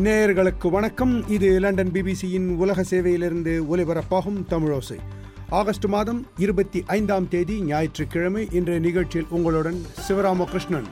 நேயர்களுக்கு வணக்கம். இது லண்டன் பிபிசியின் உலக சேவையிலிருந்து ஒலிபரப்பாகும் தமிழோசை. ஆகஸ்ட் மாதம் 25ஆம் தேதி ஞாயிற்றுக்கிழமை. இன்றைய நிகழ்ச்சியில் உங்களுடன் சிவராமகிருஷ்ணன்.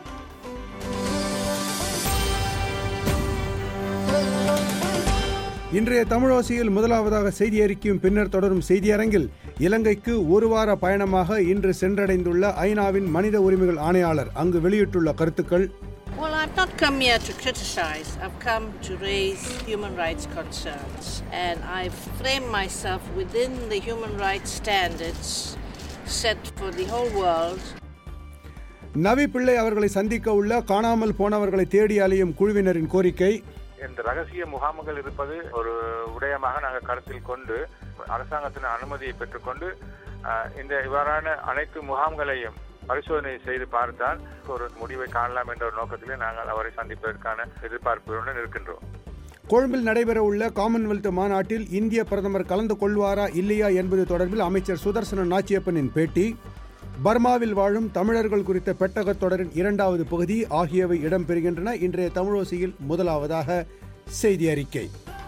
இன்றைய தமிழோசையில் முதலாவதாக செய்தி அறிக்கையும் பின்னர் தொடரும் செய்தியரங்கில் இலங்கைக்கு ஒரு வார பயணமாக இன்று சென்றடைந்துள்ள ஐநாவின் மனித உரிமைகள் ஆணையாளர் அங்கு வெளியிட்டுள்ள கருத்துக்கள். Well, I've not come here to criticize. I've come to raise human rights concerns. And I've framed myself within the human rights standards set for the whole world. நவி பிள்ளை அவர்களை சந்திக்க உள்ள காணாமல் போனவர்களை தேடி அலையும் குழுவினரின் கோரிக்கை. இந்த ரகசிய முகாம்கள் இருப்பது ஒரு விடயமாக நாங்கள் கருத்தில் கொண்டு அரசாங்கத்தின் அனுமதியை பெற்றுக்கொண்டு இந்த இவ்வாறான அனைத்து முகாம்களையும் பரிசோதனை செய்து பார்த்தால் ஒரு முடிவை காணலாம் என்ற ஒரு நோக்கத்திலே நாங்கள் அவரை சந்திப்பதற்கான எதிர்பார்ப்புடன் இருக்கின்றோம். கொழும்பில் நடைபெற உள்ள காமன்வெல்த் மாநாட்டில் இந்திய பிரதமர் கலந்து கொள்வாரா இல்லையா என்பது தொடர்பில் அமைச்சர் சுதர்சன நாச்சியப்பனின் பேட்டி. பர்மாவில் வாழும் தமிழர்கள் குறித்த பெட்டகத் தொடரின் 2வது பகுதி ஆகியவை இடம்பெறுகின்றன. இன்றைய தமிழோசையில் முதலாவதாக செய்தி அறிக்கை.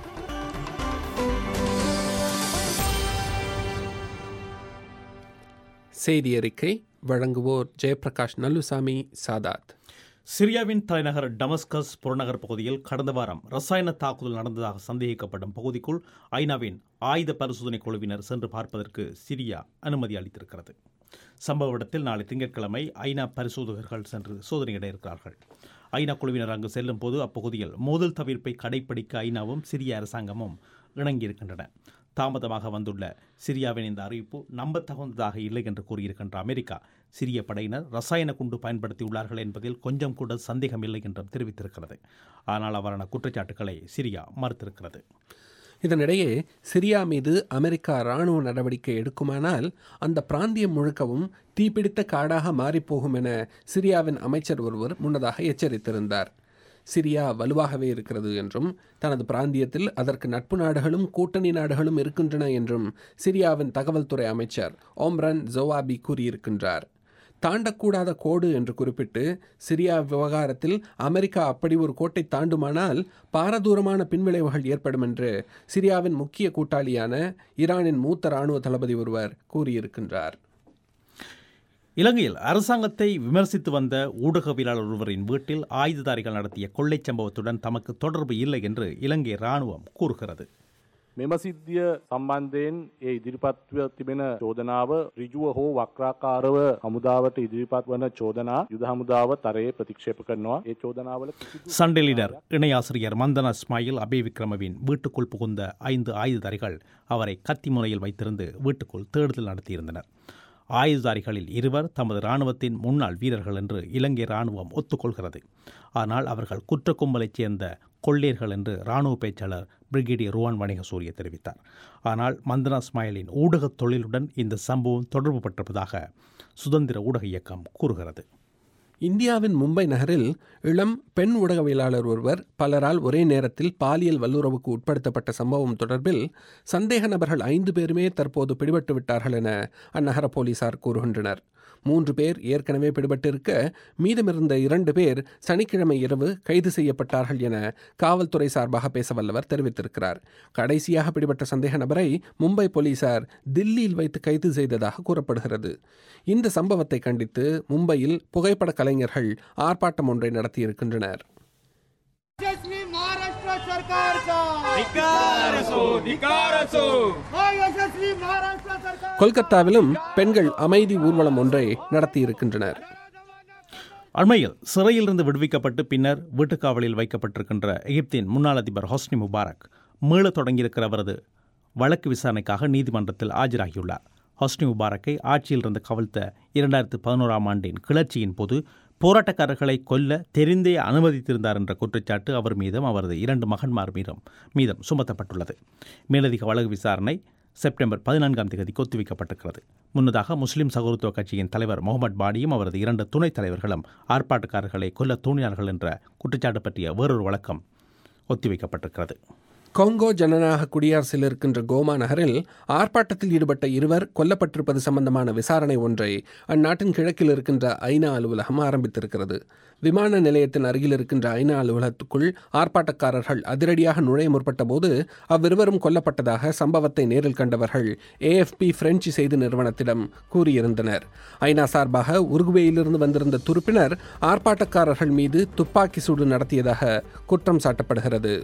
செய்தி அறிக்கை வழங்குவோர் ஜெயபிரகாஷ் நல்லுசாமி சாதாத். சிரியாவின் தலைநகர் டமஸ்கஸ் புறநகர் பகுதியில் கடந்த வாரம் ரசாயன தாக்குதல் நடந்ததாக சந்தேகிக்கப்படும் பகுதிக்குள் ஐநாவின் ஆயுத பரிசோதனை குழுவினர் சென்று பார்ப்பதற்கு சிரியா அனுமதி அளித்திருக்கிறது. சம்பவ இடத்தில் நாளை திங்கட்கிழமை ஐநா பரிசோதகர்கள் சென்று சோதனையிட இருக்கிறார்கள். ஐநா குழுவினர் அங்கு செல்லும் போது அப்பகுதியில் மோதல் தவிர்ப்பை கடைப்பிடிக்க ஐநாவும் சிரிய அரசாங்கமும் இணங்கியிருக்கின்றன. தாமதமாக வந்துள்ள சிரியாவின் இந்த அறிவிப்பு நம்பத்தகுந்ததாக இல்லை என்று கூறியிருக்கின்ற அமெரிக்கா, சிரிய படையினர் ரசாயன குண்டு பயன்படுத்தியுள்ளார்கள் என்பதில் கொஞ்சம் கூட சந்தேகமில்லை என்றும் தெரிவித்திருக்கிறது. ஆனால் அவ்வாறான குற்றச்சாட்டுக்களை சிரியா மறுத்திருக்கிறது. இதனிடையே சிரியா மீது அமெரிக்கா இராணுவ நடவடிக்கை எடுக்குமானால் அந்த பிராந்தியம் முழுக்கவும் தீப்பிடித்த காடாக மாறிப்போகும் என சிரியாவின் அமைச்சர் ஒருவர் முன்னதாக எச்சரித்திருந்தார். சிரியா வலுவாகவே இருக்கிறது என்றும் தனது பிராந்தியத்தில் அதற்கு நட்பு நாடுகளும் கூட்டணி நாடுகளும் இருக்கின்றன என்றும் சிரியாவின் தகவல் துறை அமைச்சர் ஓம்ரன் ஜோவாபி கூறியிருக்கின்றார். தாண்டக்கூடாத கோடு என்று குறிப்பிட்டு சிரியா விவகாரத்தில் அமெரிக்கா அப்படி ஒரு கோட்டை தாண்டுமானால் பாரதூரமான பின்விளைவுகள் ஏற்படும் என்று சிரியாவின் முக்கிய கூட்டாளியான ஈரானின் மூத்த இராணுவ தளபதி ஒருவர் கூறியிருக்கின்றார். இலங்கையில் அரசாங்கத்தை விமர்சித்து வந்த ஊடகவியலாளர் ஒருவரின் வீட்டில் ஆயுததாரிகள் நடத்திய கொள்ளைச் சம்பவத்துடன் தமக்கு தொடர்பு இல்லை என்று இலங்கை இராணுவம் கூறுகிறது. මෙම සිද්ධිය සම්බන්ධයෙන් ඉදිරිපත්ව තිබෙන චෝදනාව ඍජුව හෝ වක්‍රාකාරව හමුදාවට ඉදිරිපත් වන චෝදනා යුද හමුදාව තරයේ ප්‍රතික්ෂේප කරනවා. ඒ චෝදනාවල சண்டே லீடர் இணையாசிரியர் மந்தனா இஸ்மாயில் அபேவிக்ரமவின் வீட்டுக்குள் புகுந்த 5 ஆயுததாரிகள் அவரை கத்தி முனையில் வைத்திருந்து வீட்டுக்குள் தேடுதல் நடத்தியிருந்தனர். ஆயுததாரிகளில் 2 தமது இராணுவத்தின் முன்னாள் வீரர்கள் என்று இலங்கை இராணுவம் ஒத்துக்கொள்கிறது. ஆனால் அவர்கள் குற்ற கும்பலைச் சேர்ந்த கொள்ளையர்கள் என்று இராணுவ பேச்சாளர் பிரிகேடியர் ருவான் வணிகசூரிய தெரிவித்தார். ஆனால் மந்தனா இஸ்மாயிலின் ஊடகத் தொழிலுடன் இந்த சம்பவம் தொடர்பு பட்டிருப்பதாக சுதந்திர ஊடக இயக்கம் கூறுகிறது. இந்தியாவின் மும்பை நகரில் இளம் பெண் ஊடகவியலாளர் ஒருவர் பலரால் ஒரே நேரத்தில் பாலியல் வல்லுறவுக்கு உட்படுத்தப்பட்ட சம்பவம் தொடர்பில் சந்தேக நபர்கள் 5 பேருமே தற்போது பிடிபட்டு விட்டார்கள் என அந்நகர போலீசார் கூறுகின்றனர். 3 பேர் ஏற்கனவே பிடிபட்டிருக்க மீதமிருந்த 2 பேர் சனிக்கிழமை இரவு கைது செய்யப்பட்டார்கள் என காவல்துறை சார்பாக பேசவல்லவர் தெரிவித்திருக்கிறார். கடைசியாக பிடிபட்ட சந்தேக நபரை மும்பை போலீசார் தில்லியில் வைத்து கைது செய்ததாக கூறப்படுகிறது. இந்த சம்பவத்தை கண்டித்து மும்பையில் புகைப்பட கலைஞர்கள் ஆர்ப்பாட்டம் ஒன்றை நடத்தியிருக்கின்றனர். கொல்கத்தாவிலும் பெண்கள் அமைதி ஊர்வலம் ஒன்றை நடத்தியிருக்கின்றனர். அண்மையில் சிறையிலிருந்து விடுவிக்கப்பட்டு பின்னர் வீட்டுக்காவலில் வைக்கப்பட்டிருக்கின்ற எகிப்தின் முன்னாள் அதிபர் ஹொஸ்னி முபாரக் மீள தொடங்கியிருக்கிற அவரது வழக்கு விசாரணைக்காக நீதிமன்றத்தில் ஆஜராகியுள்ளார். ஹொஸ்னி முபாரக்கை ஆட்சியிலிருந்து கவிழ்த்த 2011ஆம் ஆண்டின் கிளர்ச்சியின் போது போராட்டக்காரர்களை கொல்ல தெரிந்தே அனுமதித்திருந்தார் என்ற குற்றச்சாட்டு அவர் மீதும் அவரது 2 மகன்மார் மீதும் சுமத்தப்பட்டுள்ளது. மேலதிக வழக்கு விசாரணை செப்டம்பர் 14ஆம் தேதிக்கு ஒத்திவைக்கப்பட்டிருக்கிறது. முன்னதாக முஸ்லிம் சகோதரத்துவ கட்சியின் தலைவர் முகமது பாடியும் அவரது 2 துணைத் தலைவர்களும் ஆர்ப்பாட்டக்காரர்களை கொல்ல தூண்டினார்கள் என்ற குற்றச்சாட்டு பற்றிய வேறொரு வழக்கம் ஒத்திவைக்கப்பட்டிருக்கிறது. கொங்கோ ஜனநாயக குடியரசில் இருக்கின்ற கோமா நகரில் ஆர்ப்பாட்டத்தில் ஈடுபட்ட இருவர் கொல்லப்பட்டிருப்பது சம்பந்தமான விசாரணை ஒன்றை அந்நாட்டின் கிழக்கில் இருக்கின்ற ஐநா அலுவலகம் ஆரம்பித்திருக்கிறது. விமான நிலையத்தின் அருகில் இருக்கின்ற ஐநா அலுவலகத்துக்குள் ஆர்ப்பாட்டக்காரர்கள் அதிரடியாக நுழைய முற்பட்ட போது அவ்விருவரும் கொல்லப்பட்டதாக சம்பவத்தை நேரில் கண்டவர்கள் AFP பிரெஞ்சு செய்தி நிறுவனத்திடம் கூறியிருந்தனர். ஐநா சார்பாக உருகுவேயிலிருந்து வந்திருந்த துருப்பினர் ஆர்ப்பாட்டக்காரர்கள் மீது துப்பாக்கி சூடு நடத்தியதாக குற்றம் சாட்டப்படுகிறது.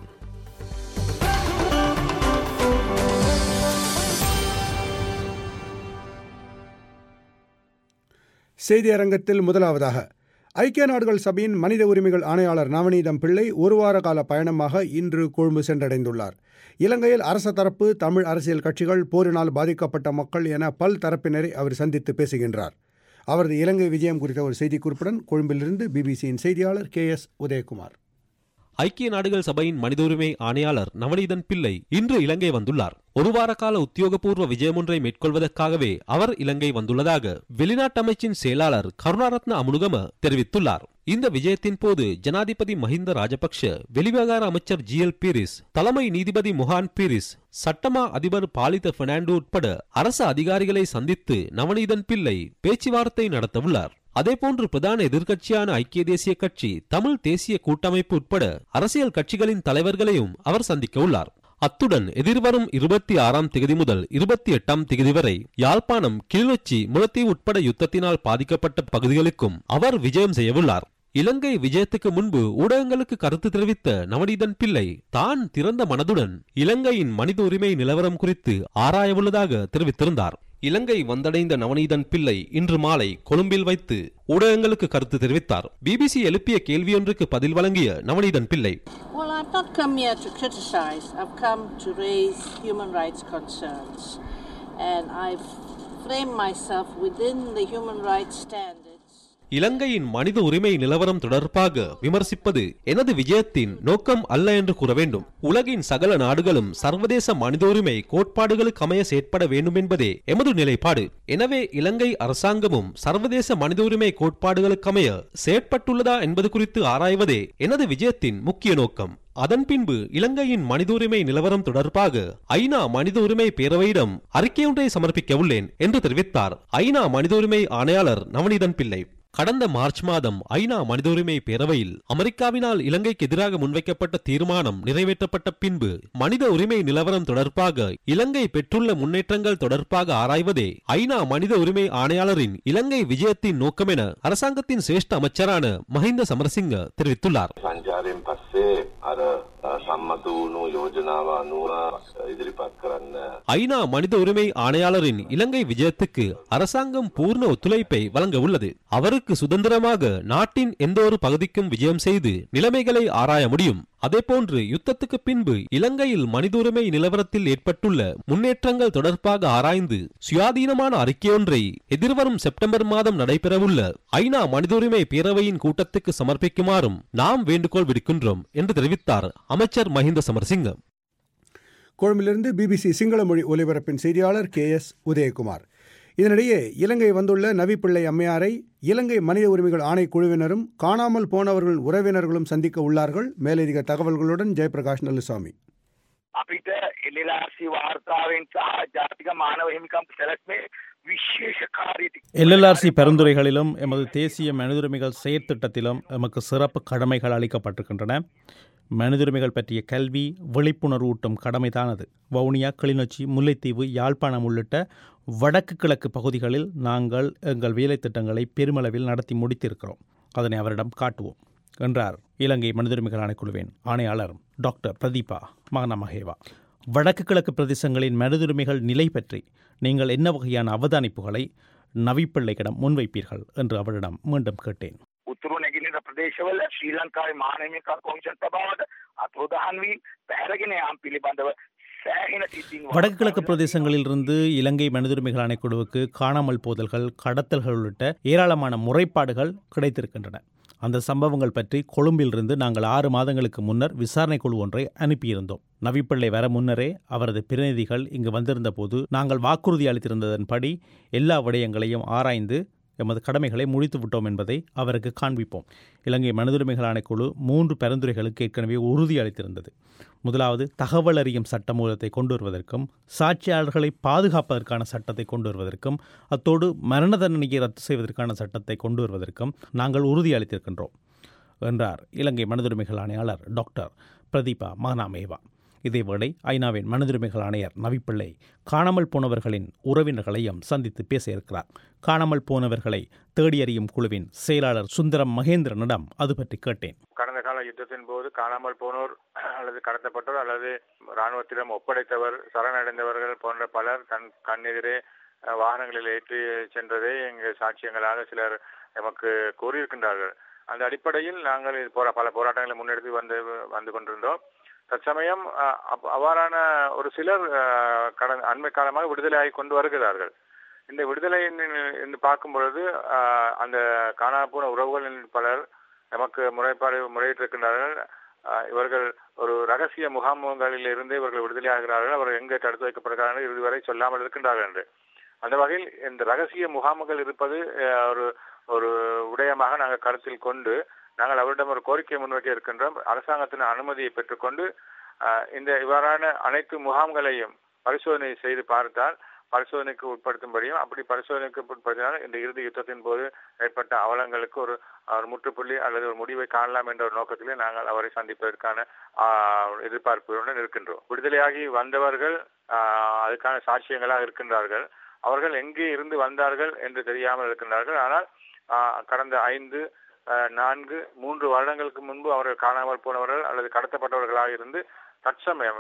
செய்தி அரங்கத்தில் முதலாவதாக ஐக்கிய நாடுகள் சபையின் மனித உரிமைகள் ஆணையாளர் நவநீதம் பிள்ளை ஒரு வார கால பயணமாக இன்று கொழும்பு சென்றடைந்துள்ளார். இலங்கையில் அரச தரப்பு, தமிழ் அரசியல் கட்சிகள், போரினால் பாதிக்கப்பட்ட மக்கள் என பல் தரப்பினரை அவர் சந்தித்து பேசுகின்றார். அவரது இலங்கை விஜயம் குறித்த ஒரு செய்திக்குறிப்புடன் கொழும்பிலிருந்து பிபிசியின் செய்தியாளர் KS உதயகுமார். ஐக்கிய நாடுகள் சபையின் மனித உரிமை ஆணையாளர் நவநீதன் பிள்ளை இன்று இலங்கை வந்துள்ளார். ஒரு வார கால உத்தியோகபூர்வ விஜயம் ஒன்றை மேற்கொள்வதற்காகவே அவர் இலங்கை வந்துள்ளதாக வெளிநாட்டு அமைச்சின் செயலாளர் கருணாரத்ன அமுனுகம தெரிவித்துள்ளார். இந்த விஜயத்தின் போது ஜனாதிபதி மஹிந்த ராஜபக்ஷ, வெளிவிவகார அமைச்சர் GL பீரிஸ், தலைமை நீதிபதி முஹான் பீரிஸ், சட்டமா அதிபர் பாலித பெர்னாண்டோ உட்பட அரசு அதிகாரிகளை சந்தித்து நவநீதன் பிள்ளை பேச்சுவார்த்தை நடத்தவுள்ளார். அதேபோன்று பிரதான எதிர்க்கட்சியான ஐக்கிய தேசிய கட்சி, தமிழ் தேசிய கூட்டமைப்பு உட்பட அரசியல் கட்சிகளின் தலைவர்களையும் அவர் சந்திக்க உள்ளார். அத்துடன் எதிர்வரும் 26ஆம் திகதி முதல் 28ஆம் திகதி வரை யாழ்ப்பாணம், கிளிநொச்சி, முல்லைத்தீவு உட்பட யுத்தத்தினால் பாதிக்கப்பட்ட பகுதிகளுக்கும் அவர் விஜயம் செய்யவுள்ளார். இலங்கை விஜயத்துக்கு முன்பு ஊடகங்களுக்கு கருத்து தெரிவித்த நவநீதன் பிள்ளை தான் திறந்த மனதுடன் இலங்கையின் மனித உரிமை நிலவரம் குறித்து ஆராயவுள்ளதாக தெரிவித்திருந்தார். இலங்கை வந்தடைந்த நவநீதன் பிள்ளை இன்று மாலை கொழும்பில் வைத்து ஊடகங்களுக்கு கருத்து தெரிவித்தார். BBC எழுப்பிய கேள்வியொன்றுக்கு பதில் வழங்கிய நவநீதன் பிள்ளை, Well, I've not come here to criticize. I've come to raise human rights concerns. And I've framed myself within the human rights standards. இலங்கையின் மனித உரிமை நிலவரம் தொடர்பாக விமர்சிப்பது எனது விஜயத்தின் நோக்கம் அல்ல என்று கூற வேண்டும். உலகின் சகல நாடுகளும் சர்வதேச மனித உரிமை கோட்பாடுகளுக்கு அமைய செயற்பட வேண்டும் என்பதே எமது நிலைப்பாடு. எனவே இலங்கை அரசாங்கமும் சர்வதேச மனித உரிமை கோட்பாடுகளுக்கு அமைய செயற்பட்டுள்ளதா என்பது குறித்து ஆராய்வதே எனது விஜயத்தின் முக்கிய நோக்கம். அதன் பின்பு இலங்கையின் மனித உரிமை நிலவரம் தொடர்பாக ஐநா மனித உரிமை பேரவையிடம் அறிக்கையொன்றை சமர்ப்பிக்க உள்ளேன் என்று தெரிவித்தார் ஐநா மனித உரிமை ஆணையாளர் நவநீதன் பிள்ளை. கடந்த மார்ச் மாதம் ஐநா மனித உரிமை பேரவையில் அமெரிக்காவினால் இலங்கைக்கு எதிராக முன்வைக்கப்பட்ட தீர்மானம் நிறைவேற்றப்பட்ட பின்பு மனித உரிமை நிலவரம் தொடர்பாக இலங்கை பெற்றுள்ள முன்னேற்றங்கள் தொடர்பாக ஆராய்வதே ஐநா மனித உரிமை ஆணையாளரின் இலங்கை விஜயத்தின் நோக்கம் என அரசாங்கத்தின் சிரேஷ்ட அமைச்சரான மஹிந்த சமரசிங்க தெரிவித்துள்ளார். ஐநா மனித உரிமை ஆணையாளரின் இலங்கை விஜயத்துக்கு அரசாங்கம் பூர்ண ஒத்துழைப்பை வழங்க உள்ளது. அவருக்கு சுதந்திரமாக நாட்டின் எந்த ஒரு பகுதிக்கும் விஜயம் செய்து நிலைமைகளை ஆராய முடியும். அதேபோன்று யுத்தத்துக்கு பின்பு இலங்கையில் மனித உரிமை நிலவரத்தில் ஏற்பட்டுள்ள முன்னேற்றங்கள் தொடர்பாக ஆராய்ந்து சுயாதீனமான அறிக்கையொன்றை எதிர்வரும் செப்டம்பர் மாதம் நடைபெறவுள்ள ஐநா மனித உரிமை பேரவையின் கூட்டத்துக்கு சமர்ப்பிக்குமாறும் நாம் வேண்டுகோள் விடுக்கின்றோம் என்று தெரிவித்தார் அமைச்சர் மஹிந்த சமரசிங்க. கொழும்பிலிருந்து BBC சிங்கள மொழி ஒலிபரப்பின் செய்தியாளர் KS உதயகுமார். இதனிடையே இலங்கை வந்துள்ள நவிப்பிள்ளை அம்மையாரை இலங்கை மனித உரிமைகள் ஆணைக்குழுவினரும் காணாமல் போனவர்கள் உறவினர்களும் சந்திக்க உள்ளார்கள். மேலதிக தகவல்களுடன் ஜெயபிரகாஷ் நல்லுசாமி. LLRC பரிந்துரைகளிலும் எமது தேசிய மனிதுரிமைகள் செயற்திட்டத்திலும் எமக்கு சிறப்பு கடமைகள் அளிக்கப்பட்டிருக்கின்றன. மனிதுரிமைகள் பற்றிய கல்வி விழிப்புணர்வு ஊட்டும் கடமைதானது. வவுனியா, கிளிநொச்சி, முல்லைத்தீவு, யாழ்ப்பாணம் உள்ளிட்ட வடக்கு கிழக்கு பகுதிகளில் நாங்கள் எங்கள் வேலை திட்டங்களை பெருமளவில் நடத்தி முடித்திருக்கிறோம். அதனை அவரிடம் காட்டுவோம் என்றார் இலங்கை மனிதுரிமைகள் ஆணைக்குழுவின் ஆணையாளர் டாக்டர் பிரதீபா மகனமஹேவா. வடக்கு கிழக்கு பிரதேசங்களின் மனிதுரிமைகள் நிலை பற்றி நீங்கள் என்ன வகையான அவதானிப்புகளை நவிப்பிள்ளையிடம் முன்வைப்பீர்கள் என்று அவரிடம் மீண்டும் கேட்டேன். උතුරු නැගෙනහිර ප්‍රදේශවල ශ්‍රී ලංකාවේ මානව හිමිකම් කොමිෂන් සභාවට අතුරුදහන් වී පැහැරගෙන යාම පිළිබඳව සෑහෙන සිතින් வடக்கு கிழக்கு பிரதேசங்களிலிருந்து இலங்கை மனிதுரிமைகள் ஆணைக்குழுவுக்கு காணாமல் போதல்கள், கடத்தல்கள் உள்ளிட்ட ஏராளமான முறைப்பாடுகள் கிடைத்திருக்கின்றன. அந்த சம்பவங்கள் பற்றி கொழும்பிலிருந்து நாங்கள் 6 மாதங்களுக்கு முன்னர் விசாரணை குழு ஒன்றை அனுப்பியிருந்தோம். நவிப்பிள்ளை வர முன்னரே அவரது பிரதிநிதிகள் இங்கு வந்திருந்த போது நாங்கள் வாக்குறுதி அளித்திருந்ததன்படி எல்லா விடயங்களையும் ஆராய்ந்து எமது கடமைகளை முடித்து விட்டோம் என்பதை அவருக்கு காண்பிப்போம். இலங்கை மனிதுரிமைகள் ஆணைக்குழு 3 பரிந்துரைகளுக்கு ஏற்கனவே உறுதியளித்திருந்தது. முதலாவது, தகவல் அறியும் சட்டமூலத்தை கொண்டு வருவதற்கும் சாட்சியாளர்களை பாதுகாப்பதற்கான சட்டத்தை கொண்டு வருவதற்கும் அத்தோடு மரண தண்டனையை ரத்து செய்வதற்கான சட்டத்தை கொண்டு வருவதற்கும் நாங்கள் உறுதியளித்திருக்கின்றோம் என்றார் இலங்கை மனிதுரிமைகள் ஆணையாளர் டாக்டர் பிரதீபா மகனாமேவா. இதேவேளை ஐநாவின் மனிதுரிமைகள் ஆணையர் நவிப்பிள்ளை காணாமல் போனவர்களின் உறவினர்களையும் சந்தித்து பேச இருக்கிறார். காணாமல் போனவர்களை தேடியறியும் குழுவின் செயலாளர் சுந்தரம் மகேந்திரனிடம் அது பற்றி கேட்டேன். கடந்த கால யுத்தத்தின் போது காணாமல் போனோர் அல்லது கடத்தப்பட்டோர் அல்லது இராணுவத்திடம் ஒப்படைத்தவர், சரணடைந்தவர்கள் போன்ற பலர் கண்ணெதிரே வாகனங்களில் ஏற்றி சென்றதை எங்கள் சாட்சியங்களாக சிலர் எமக்கு கூறியிருக்கின்றார்கள். அந்த அடிப்படையில் நாங்கள் பல போராட்டங்களை முன்னெடுத்து வந்து கொண்டிருந்தோம். தற்சமயம் அவ்வாறான ஒரு சிலர் அண்மை காலமாக விடுதலையாகி கொண்டு வருகிறார்கள். இந்த விடுதலை என்று பார்க்கும் பொழுது அந்த காணாமல் போன உறவுகளின் பலர் நமக்கு முறையிட்டிருக்கின்றார்கள். இவர்கள் ஒரு ரகசிய முகாம்களில் இருந்து இவர்கள் விடுதலையாகிறார்கள், அவர்கள் எங்கே தடுத்து வைக்கப்படுகிறார்கள் இதுவரை சொல்லாமல் இருக்கின்றார்கள் என்று. அந்த வகையில் இந்த ரகசிய முகாம்கள் இருப்பது ஒரு விடயமாக நாங்கள் கருத்தில் கொண்டு நாங்கள் அவரிடம் ஒரு கோரிக்கை முன்வைக்க இருக்கின்றோம். அரசாங்கத்தின் அனுமதியை பெற்றுக்கொண்டு இந்த இவ்வாறான அனைத்து முகாம்களையும் பரிசோதனை செய்து பார்த்தால் பரிசோதனைக்கு உட்படுத்தும்படியும், அப்படி பரிசோதனைக்கு உட்படுத்தினால் இந்த இறுதி யுத்தத்தின் போது ஏற்பட்ட அவலங்களுக்கு ஒரு முற்றுப்புள்ளி அல்லது ஒரு முடிவை காணலாம் என்ற ஒரு நோக்கத்திலே நாங்கள் அவரை சந்திப்பதற்கான எதிர்பார்ப்புடன் இருக்கின்றோம். விடுதலையாகி வந்தவர்கள் அதுக்கான சாட்சியங்களாக இருக்கின்றார்கள். அவர்கள் எங்கே இருந்து வந்தார்கள் என்று தெரியாமல் இருக்கின்றார்கள். ஆனால் கடந்த 5, 4, 3 வருடங்களுக்கு முன்பு அவர்கள் காணாமல் போனவர்கள் அல்லது கடத்தப்பட்டவர்களாக இருந்து தற்சமயம்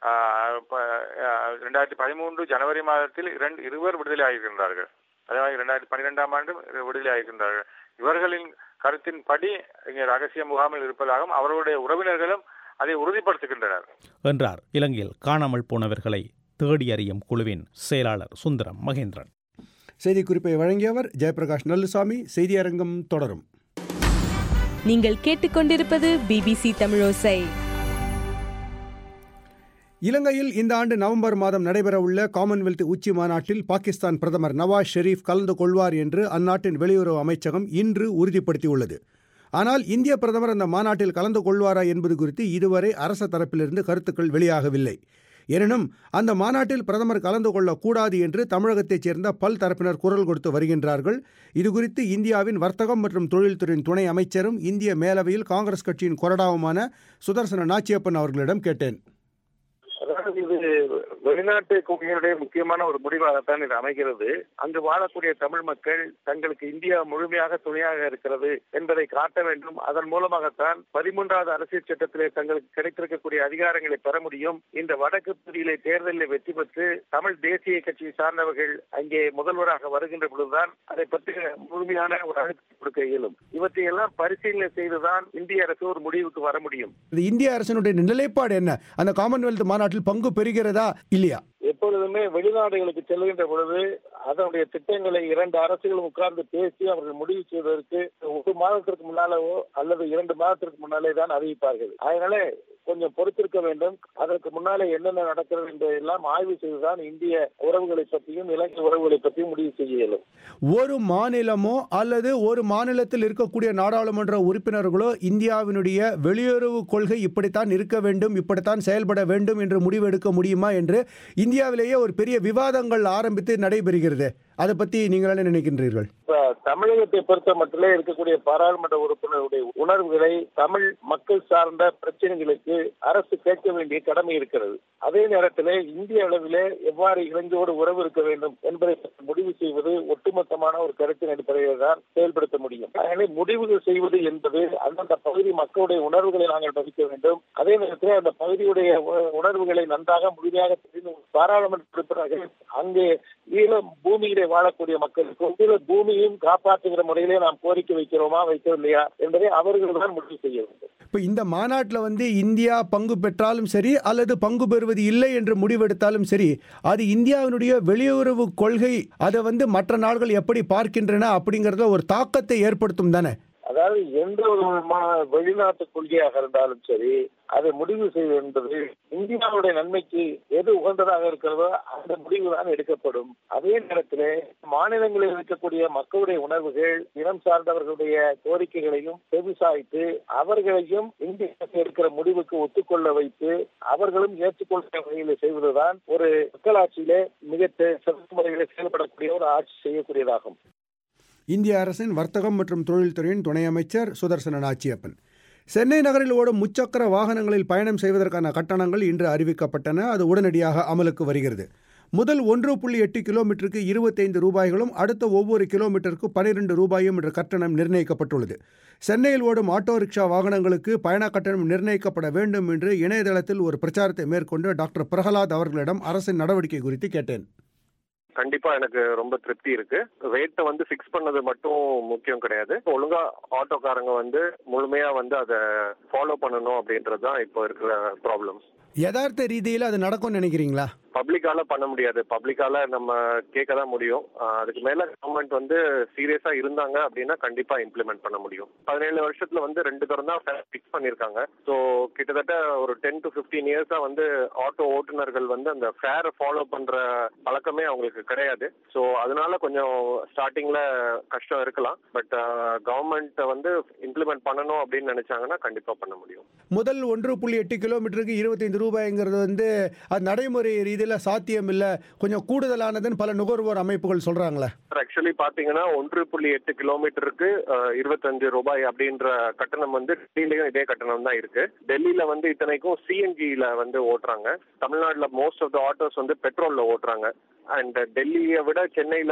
2013 ஜனவரி மாதத்தில் இருவர் விடுதலை ஆகியிருக்கின்றார்கள். அதாவது 2012ஆம் ஆண்டு விடுதலை ஆகியிருக்கின்றார்கள். இவர்களின் கருத்தின்படி இங்கே ரகசிய முகாமில் இருப்பதாகவும் அவர்களுடைய உறவினர்களும் அதை உறுதிப்படுத்துகின்றனர் என்றார் இலங்கையில் காணாமல் போனவர்களை தேடி அறியும் குழுவின் செயலாளர் சுந்தரம் மகேந்திரன். செய்திக்குறிப்பை வழங்கியவர் ஜெயபிரகாஷ் நல்லுசாமி. செய்தியரங்கம் தொடரும். நீங்கள் கேட்டுக்கொண்டிருப்பது பிபிசி தமிழோசை. இலங்கையில் இந்த ஆண்டு நவம்பர் மாதம் நடைபெறவுள்ள காமன்வெல்த் உச்சி மாநாட்டில் பாகிஸ்தான் பிரதமர் நவாஸ் ஷெரீப் கலந்து கொள்வார் என்று அந்நாட்டின் வெளியுறவு அமைச்சகம் இன்று உறுதிப்படுத்தியுள்ளது. ஆனால் இந்திய பிரதமர் அந்த மாநாட்டில் கலந்து கொள்வாரா என்பது குறித்து இதுவரை அரச தரப்பிலிருந்து கருத்துக்கள் வெளியாகவில்லை. எனினும் அந்த மாநாட்டில் பிரதமர் கலந்து கொள்ளக்கூடாது என்று தமிழகத்தைச் சேர்ந்த பல் தரப்பினர் குரல் கொடுத்து வருகின்றார்கள். இதுகுறித்து இந்தியாவின் வர்த்தகம் மற்றும் தொழில்துறையின் துணை அமைச்சரும் இந்திய மேலவையில் காங்கிரஸ் கட்சியின் கொறடாவுமான சுதர்சன நாச்சியப்பன் அவர்களிடம் கேட்டேன். அதாவது இது வெளிநாட்டு கொள்கையுடைய முக்கியமான ஒரு முடிவாகத்தான் இது அமைகிறது. அங்கு வாழக்கூடிய தமிழ் மக்கள் தங்களுக்கு இந்தியா முழுமையாக துணையாக இருக்கிறது என்பதை காட்ட வேண்டும். அதன் மூலமாகத்தான் 13வது அரசியல் சட்டத்திலே தங்களுக்கு கிடைத்திருக்கக்கூடிய அதிகாரங்களை பெற முடியும். இந்த வடக்கு பகுதியிலே தேர்தலில் வெற்றி பெற்று தமிழ் தேசிய கட்சியை சார்ந்தவர்கள் அங்கே முதல்வராக வருகின்ற பொழுதுதான் அதை பற்றி முழுமையான ஒரு அழுத்தம் கொடுக்க இயலும். இவற்றையெல்லாம் பரிசீலனை செய்துதான் இந்திய அரசு ஒரு முடிவுக்கு வர முடியும். இந்திய அரசினுடைய நிலைப்பாடு என்ன? அந்த காமன்வெல்த் மாநாட்டில் பங்கு பெறுகிறதா இல்லையா? எப்பொழுதுமே வெளிநாடுகளுக்கு செல்கின்ற பொழுது அதனுடைய திட்டங்களை 2 அரசுகளும் உட்கார்ந்து பேசி அவர்கள் முடிவு செய்வதற்கு 1 மாதத்திற்கு முன்னாலேவோ அல்லது 2 மாதத்திற்கு முன்னாலே தான் அறிவிப்பார்கள். அதனால கொஞ்சம் பொறுத்திருக்க வேண்டும். அதற்கு முன்னாலே என்னென்ன நடக்கிறது என்பதெல்லாம் ஆய்வு செய்துதான் இந்திய உறவுகளை பற்றியும் இலங்கை உறவுகளை பற்றியும் முடிவு செய்ய இயலும். ஒரு மாநிலமோ அல்லது ஒரு மாநிலத்தில் இருக்கக்கூடிய நாடாளுமன்ற உறுப்பினர்களோ இந்தியாவினுடைய வெளியுறவு கொள்கை இப்படித்தான் இருக்க வேண்டும், இப்படித்தான் செயல்பட வேண்டும் என்று முடிவெடுக்க முடியுமா என்று இந்தியாவிலேயே ஒரு பெரிய விவாதங்கள் ஆரம்பித்து நடைபெறுகிறது. அதை பற்றி நீங்கள் என்ன நினைக்கின்றீர்கள்? தமிழகத்தை பொறுத்த மட்டுமே இருக்கக்கூடிய பாராளுமன்ற உறுப்பினருடைய உணர்வுகளை தமிழ் மக்கள் சார்ந்த பிரச்சனைகளுக்கு அரசு கேட்க வேண்டிய கடமை இருக்கிறது. அதே நேரத்தில் இந்திய அளவிலே எவ்வாறு இலங்கையோடு உறவு இருக்க வேண்டும் என்பதை முடிவு செய்வது ஒட்டுமொத்தமான ஒரு கருத்தின் அடிப்படையில் தான் செயல்படுத்த முடியும். அதனை முடிவுகள் செய்வது என்பது அந்தந்த பகுதி மக்களுடைய உணர்வுகளை நாங்கள் மதிக்க வேண்டும். அதே நேரத்தில் அந்த பகுதியுடைய உணர்வுகளை நன்றாக முழுமையாக பாராளுமன்ற உறுப்பினர்கள் அங்கே ஈழ பூமியிலே வாழக்கூடிய மக்களுக்கும் ஈழ பூமியும் காப்பாற்றுகிற முறையிலே நாம் கோரிக்கை வைக்கிறோமா வைக்கவில்லையா என்பதை அவர்கள் தான் முடிவு செய்ய வேண்டும். இப்போ இந்த மாநாட்டில் இந்தியா பங்கு பெற்றாலும் சரி அல்லது பங்கு பெறுவது இல்லை என்று முடிவெடுத்தாலும் சரி, அது இந்தியாவினுடைய வெளியுறவு கொள்கை அதை மற்ற நாடுகள் எப்படி பார்க்கின்றன அப்படிங்கறத ஒரு தாக்கத்தை ஏற்படுத்தும் தானே? அதாவது எந்த ஒரு வெளிநாட்டு கொள்கையாக இருந்தாலும் சரி, அதை முடிவு செய்வது என்பது இந்தியாவுடைய நன்மைக்கு எது உகந்ததாக இருக்கிறதோ அந்த முடிவு தான் எடுக்கப்படும். அதே நேரத்தில் மாநிலங்களில் இருக்கக்கூடிய மக்களுடைய உணர்வுகள், இனம் சார்ந்தவர்களுடைய கோரிக்கைகளையும் செவிசாய்த்து அவர்களையும் இந்திய எடுக்கிற முடிவுக்கு ஒத்துக்கொள்ள வைத்து அவர்களும் ஏற்றுக்கொள்கிற வகையில் செய்வதுதான் ஒரு மக்களாட்சியிலே மிக சிறந்த முறையில் செயல்படக்கூடிய ஒரு ஆட்சி செய்யக்கூடியதாகும். இந்திய அரசின் வர்த்தகம் மற்றும் தொழில்துறையின் துணை அமைச்சர் சுதர்சன நாச்சியப்பன். சென்னை நகரில் ஓடும் முச்சக்கர வாகனங்களில் பயணம் செய்வதற்கான கட்டணங்கள் இன்று அறிவிக்கப்பட்டன. அது உடனடியாக அமலுக்கு வருகிறது. முதல் 1.8 கிலோமீட்டருக்கு 25 ரூபாய்களும் அடுத்த ஒவ்வொரு கிலோமீட்டருக்கு 12 ரூபாயும் என்ற கட்டணம் நிர்ணயிக்கப்பட்டுள்ளது. சென்னையில் ஓடும் ஆட்டோ ரிக்ஷா வாகனங்களுக்கு பயண கட்டணம் நிர்ணயிக்கப்பட வேண்டும் என்று இணையதளத்தில் ஒரு பிரச்சாரத்தை மேற்கொண்டு டாக்டர் பிரகலாத் அவர்களிடம் அரசின் நடவடிக்கை குறித்து கேட்டேன். கண்டிப்பா எனக்கு ரொம்ப திருப்தி இருக்கு. ரேட்டை ஃபிக்ஸ் பண்ணது மட்டும் முக்கியம் கிடையாது. ஒழுங்கா ஆட்டோக்காரங்க முழுமையா அதை ஃபாலோ பண்ணணும் அப்படின்றதுதான் இப்போ இருக்கிற ப்ராப்ளம். யதார்த்த ரீதியில் அது நடக்கும்னு நினைக்கிறீங்களா? பப்ளிக்கால பண்ண முடியாது. பப்ளிக்கால நம்ம கேட்க தான் முடியும். அதுக்கு மேல கவர்மெண்ட் சீரியஸா இருந்தாங்க அப்படின்னா கண்டிப்பா இம்ப்ளிமெண்ட் பண்ண முடியும். 17 வருஷத்துல 2 தரம் தான் ஃபிக்ஸ் பண்ணிருக்காங்க. ஸோ கிட்டத்தட்ட ஒரு 10 to 15 இயர்ஸா ஆட்டோ ஓட்டுநர்கள் அந்த ஃபேரை ஃபாலோ பண்ற பழக்கமே அவங்களுக்கு கிடையாது. ஸோ அதனால கொஞ்சம் ஸ்டார்டிங்ல கஷ்டம் இருக்கலாம். பட் கவர்மெண்ட் இம்ப்ளிமெண்ட் பண்ணணும் அப்படின்னு நினைச்சாங்கன்னா கண்டிப்பா பண்ண முடியும். முதல் 1.8 கிலோமீட்டருக்கு 25 ரூபாய்ங்கிறது அது நடைமுறை ரீதியில் சாத்தியம் இல்ல, கொஞ்சம் கூடுதலானதுன்னு பல நுகர்வோர் அமைப்புகள் சொல்றாங்களே. ஆக்சுவலி பாத்தீங்கன்னா 1.8 கிலோமீட்டருக்கு 25 ரூபாய் அப்படின்ற கட்டணம் டெல்லியிலும் இதே கட்டணம் தான் இருக்கு. டெல்லியில இத்தனைக்கும் சிஎன்ஜில ஓட்டுறாங்க. தமிழ்நாடுல மோஸ்ட் ஆஃப் த ஆட்டோஸ் பெட்ரோல்ல ஓட்டுறாங்க. அண்ட் டெல்லியை விட சென்னையில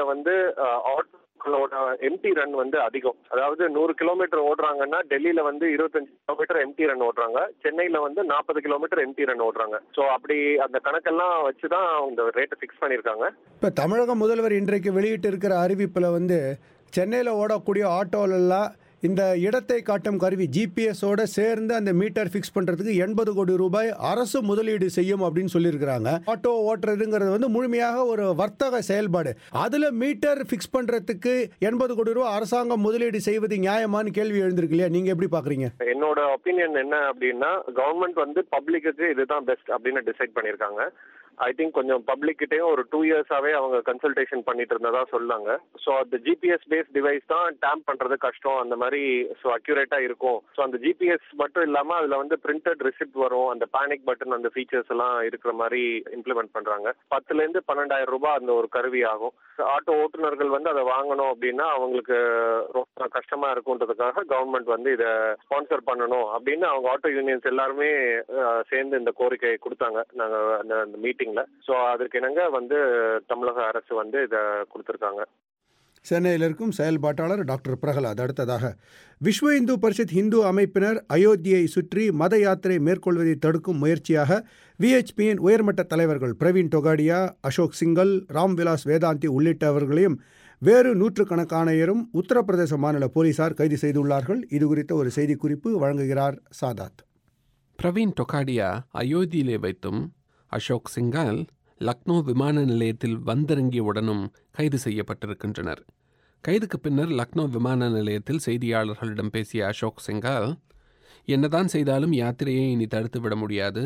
ஆட்டோக்களோட எம்டி ரன் அதிகம். அதாவது 100 கிலோமீட்டர் ஓடுறாங்கன்னா டெல்லியில 25 கிலோமீட்டர் எம்டி ரன் ஓடுறாங்க. சென்னையில 40 கிலோமீட்டர் எம்டி ரன் ஓடுறாங்க. ஸோ அப்படி அந்த கணக்கெல்லாம் வச்சுதான் இந்த ரேட்டை ஃபிக்ஸ் பண்ணியிருக்காங்க. இப்போ தமிழக முதல்வர் இன்றைக்கு வெளியிட்டு இருக்கிற அறிவிப்பில் சென்னையில் ஓடக்கூடிய ஆட்டோலெல்லாம் இந்த இடத்தை காட்டும் கருவி ஜிபிஎஸோட சேர்ந்து அந்த மீட்டர் ஃபிக்ஸ் பண்ணுறதுக்கு 80 கோடி ரூபாய் அரசு முதலீடு செய்யும் அப்படின்னு சொல்லியிருக்கிறாங்க. ஆட்டோ ஓட்டுறதுங்கிறது முழுமையாக ஒரு வர்த்தக செயல்பாடு. அதில் மீட்டர் ஃபிக்ஸ் பண்ணுறதுக்கு 80 கோடி ரூபாய் அரசாங்கம் முதலீடு செய்வது நியாயமானு கேள்வி எழுந்திருக்கு இல்லையா? நீங்கள் எப்படி பார்க்குறீங்க? என்னோட ஒப்பீனியன் என்ன அப்படின்னா, கவர்மெண்ட் பப்ளிக்கு இதுதான் பெஸ்ட் அப்படின்னு டிசைட் பண்ணியிருக்காங்க. ஐ திங்க் கொஞ்சம் பப்ளிக் கிட்டேயும் ஒரு 2 இயர்ஸாவே அவங்க கன்சல்டேஷன் பண்ணிட்டு இருந்ததா சொல்லாங்க. ஸோ அந்த ஜிபிஎஸ் பேஸ்ட் டிவைஸ் தான் டேம்ப் பண்றது கஷ்டம், அந்த மாதிரி ஸோ அக்யூரேட்டா இருக்கும். ஸோ அந்த ஜிபிஎஸ் மட்டும் இல்லாம அதுல பிரிண்டட் ரிசிப்ட் வரும், அந்த பேனிக் பட்டன் அந்த ஃபீச்சர்ஸ் எல்லாம் இருக்கிற மாதிரி இம்ப்ளிமெண்ட் பண்றாங்க. 10,000 to 12,000 ரூபாய் அந்த ஒரு கருவி ஆகும். ஆட்டோ ஓட்டுநர்கள் அதை வாங்கணும் அப்படின்னா அவங்களுக்கு ரொம்ப கஷ்டமா இருக்கும்ன்றதுக்காக கவர்மெண்ட் இதை ஸ்பான்சர் பண்ணணும் அப்படின்னு அவங்க ஆட்டோ யூனியன்ஸ் எல்லாருமே சேர்ந்து இந்த கோரிக்கையை கொடுத்தாங்க நாங்க அந்த மீட்டிங். சோ அதுக்கு என்னங்க தமிழக அரசு இதை கொடுத்திருக்காங்க. சென்னையில் இருக்கும் செயல்பாட்டாளர் டாக்டர் பிரகலாத். அடுத்ததாக விஸ்வ இந்து பரிஷத் இந்து அமைப்பினர் அயோத்தியை சுற்றி மத யாத்திரை மேற்கொள்வதை தடுக்கும் முயற்சியாக விஹெச்பியின் உயர்மட்ட தலைவர்கள் பிரவீன் டொகாடியா, அசோக் சிங்கல், ராம்விலாஸ் வேதாந்தி உள்ளிட்டவர்களையும் வேறு நூற்றுக்கணக்கானோரும் உத்தரப்பிரதேச மாநில போலீசார் கைது செய்துள்ளார்கள். இது குறித்த ஒரு செய்திக்குறிப்பு வழங்குகிறார் சாதாத். பிரவீன் டொகாடியா அயோத்தியிலே வைத்தும் அசோக் சிங்கால் லக்னோ விமான நிலையத்தில் வந்திறங்கியவுடனும் கைது செய்யப்பட்டிருக்கின்றனர். கைதுக்கு பின்னர் லக்னோ விமான நிலையத்தில் செய்தியாளர்களிடம் பேசிய அசோக் சிங்கால், என்னதான் செய்தாலும் யாத்திரையை இனி தடுத்து விட முடியாது.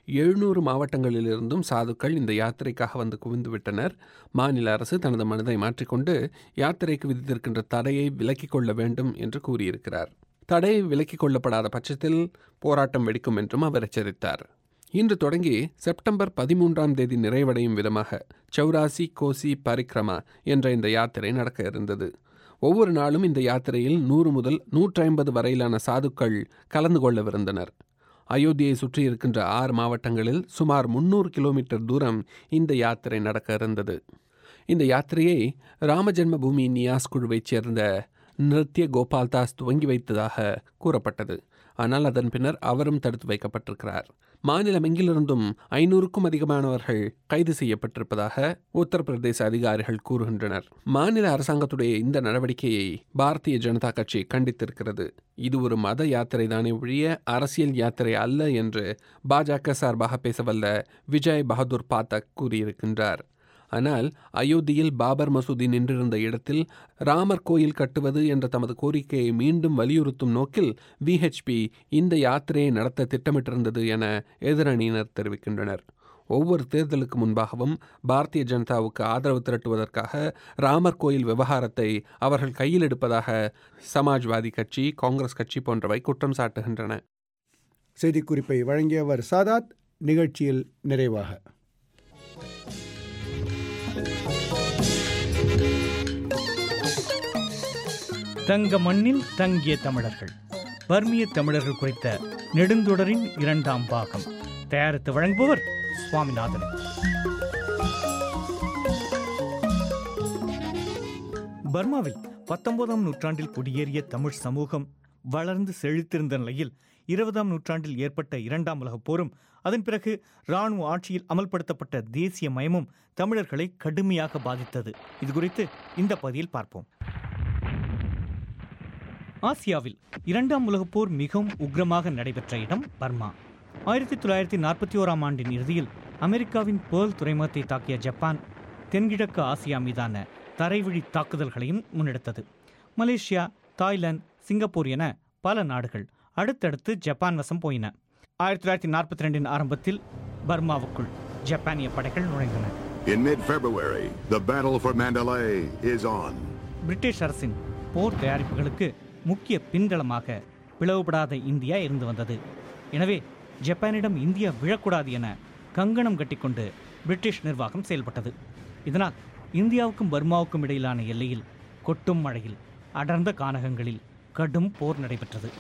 700 மாவட்டங்களிலிருந்தும் சாதுக்கள் இந்த யாத்திரைக்காக குவிந்துவிட்டனர். மாநில அரசு தனது மனதை மாற்றிக்கொண்டு யாத்திரைக்கு விதித்திருக்கின்ற தடையை விலக்கிக் கொள்ள வேண்டும் என்று கூறியிருக்கிறார். தடை விலக்கிக் கொள்ளப்படாத பட்சத்தில் போராட்டம் வெடிக்கும் என்றும் அவர் எச்சரித்தார். இன்று தொடங்கி செப்டம்பர் 13ஆம் தேதி நிறைவடையும் விதமாக சௌராசி கோசி பரிக்ரமா என்ற இந்த யாத்திரை நடக்க இருந்தது. ஒவ்வொரு நாளும் இந்த யாத்திரையில் 100 முதல் 150 வரையிலான சாதுக்கள் கலந்து கொள்ளவிருந்தனர். அயோத்தியை சுற்றி இருக்கின்ற 6 மாவட்டங்களில் சுமார் 300 கிலோமீட்டர் தூரம் இந்த யாத்திரை நடக்க இருந்தது. இந்த யாத்திரையை ராமஜென்ம பூமி நியாஸ் குழுவைச் சேர்ந்த நிருத்ய கோபால்தாஸ் துவங்கி வைத்ததாக கூறப்பட்டது. ஆனால் அதன் பின்னர் அவரும் தடுத்து வைக்கப்பட்டிருக்கிறார். மாநிலம் எங்கிலிருந்தும் 500க்கும் அதிகமானவர்கள் கைது செய்யப்பட்டிருப்பதாக உத்தரப்பிரதேச அதிகாரிகள் கூறுகின்றனர். மாநில அரசாங்கத்துடைய இந்த நடவடிக்கையை பாரதிய ஜனதா கட்சி கண்டித்திருக்கிறது. இது ஒரு மத யாத்திரை தானே ஒழிய அரசியல் யாத்திரை அல்ல என்று பாஜக சார்பாக பேசவல்ல விஜய் பகதூர் பாத்தக் கூறியிருக்கின்றார். ஆனால் அயோத்தியில் பாபர் மசூதி நின்றிருந்த இடத்தில் ராமர் கோயில் கட்டுவது என்ற தமது கோரிக்கையை மீண்டும் வலியுறுத்தும் நோக்கில் விஹெச்பி இந்த யாத்திரையை நடத்த திட்டமிட்டிருந்தது என எதிரணியினர் தெரிவிக்கின்றனர். ஒவ்வொரு தேர்தலுக்கு முன்பாகவும் பாரதிய ஜனதாவுக்கு ஆதரவு திரட்டுவதற்காக ராமர் கோயில் விவகாரத்தை அவர்கள் கையில் எடுப்பதாக சமாஜ்வாதி கட்சி, காங்கிரஸ் கட்சி போன்றவை குற்றம் சாட்டுகின்றன. செய்திக்குறிப்பை வழங்கியவர் சாதாத். நிகழ்ச்சியில் நிறைவாக தங்க மண்ணில் தங்கிய தமிழர்கள், பர்மிய தமிழர்கள் குறித்த நெடுந்தொடரின் 2ஆம் பாகம் தயாரித்து வழங்குபவர் சுவாமிநாதன். பர்மாவில் 19ஆம் நூற்றாண்டில் குடியேறிய தமிழ் சமூகம் வளர்ந்து செழித்திருந்த நிலையில் 20ஆம் நூற்றாண்டில் ஏற்பட்ட 2ஆம் உலகப் போரும் அதன் பிறகு இராணுவ ஆட்சியில் அமல்படுத்தப்பட்ட தேசிய மயமும் தமிழர்களை கடுமையாக பாதித்தது. இது குறித்து இந்த பகுதியில் பார்ப்போம். ஆசியாவில் 2ஆம் உலகப் போர் மிகவும் உக்ரமாக நடைபெற்ற இடம் பர்மா. 1941ஆம் ஆண்டின் இறுதியில் அமெரிக்காவின் பேர்ல் துறைமுகத்தை தாக்கிய ஜப்பான் தென்கிழக்கு ஆசியா மீதான தரைவழி தாக்குதல்களையும் முன்னெடுத்தது. மலேசியா, தாய்லாந்து, சிங்கப்பூர் என பல நாடுகள் அடுத்தடுத்து ஜப்பான் வசம் போயின. 1942 ஆரம்பத்தில் பர்மாவுக்குள் ஜப்பானிய படைகள் நுழைந்தன. In mid-February, the battle for Mandalay is on. British அரசின் போர் தயாரிப்புகளுக்கு முக்கிய பின்தளமாக பிளவுபடாத இந்தியா இருந்து வந்தது. எனவே ஜப்பானிடம் இந்தியா விழக்கூடாது என கங்கணம் கட்டிக்கொண்டு பிரிட்டிஷ் நிர்வாகம் செயல்பட்டது. இதனால் இந்தியாவுக்கும் பர்மாவுக்கும் இடையிலான எல்லையில் கொட்டும் மழையில் அடர்ந்த கானகங்களில் கடும் போர் நடைபெற்றது.